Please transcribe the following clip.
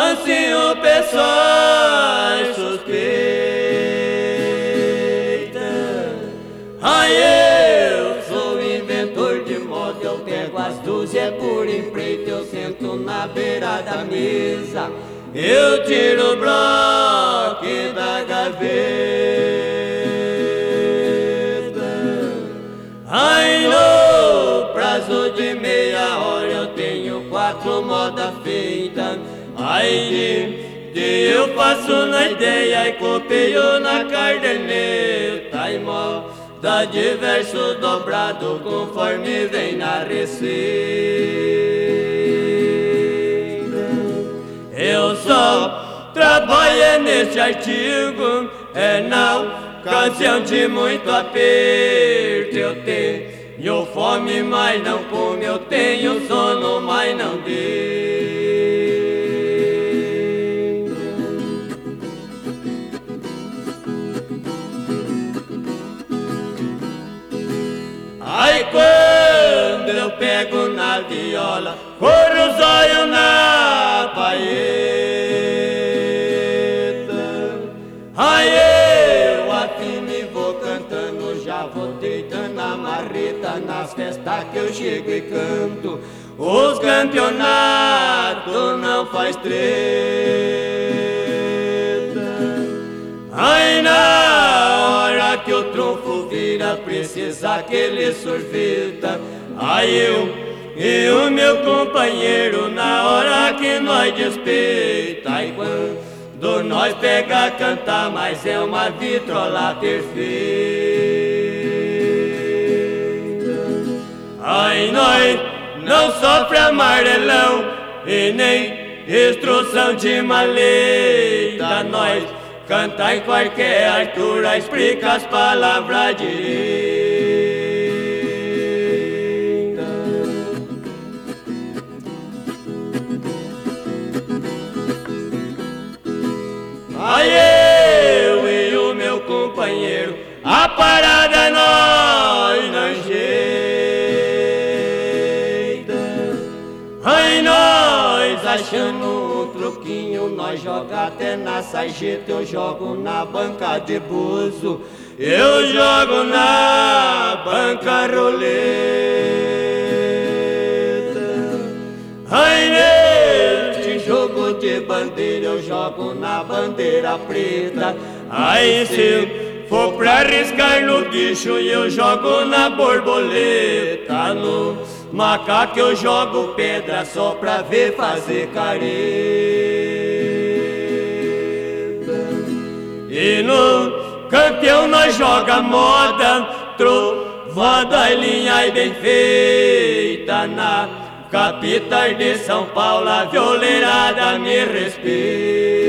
assim o pessoal suspeita. Ai, eu sou inventor de moda, eu pego as 12 por empreito, eu sento na beira da mesa, eu tiro o bloco da gaveta. Ai, no prazo de meia hora eu tenho 4 modas feitas. Ai, que eu faço na ideia e copeio na caderneta, e moda de verso dobrado conforme vem na receita. Eu só trabalho neste artigo, é na ocasião de muito aperto. Eu tenho fome, mas não como, eu tenho sono, mas não deito. Ai, quando eu pego na viola, corro os olhos na paeta. Ai, eu afino e vou cantando, já vou deitando a marreta nas festas que eu chego e canto. Os campeonatos não faz treta. Ai, na hora que o trunfo vira, precisa que ele sorveta. Ai, eu e o meu companheiro, na hora que nós despeita. Ai, quando nós pega a cantar, mas é uma vitrola perfeita. Ai, nós não sofre amarelão e nem instrução de maleta. Nós canta em qualquer altura, explica as palavras direita. Ai, eu e o meu companheiro, a parada nós não jeita. Ai, nós achando um truquinho, nós joga até na sarjeta. Eu jogo na banca de buzo, eu jogo na banca roleta. Ai, neste jogo de bandeira, eu jogo na bandeira preta. Ai, se for pra arriscar no bicho, eu jogo na borboleta. No macaco eu jogo pedra só pra ver fazer careta. E no campeão nós joga moda, trovada e linha e bem feita. Na capital de São Paulo a violeirada me respeita.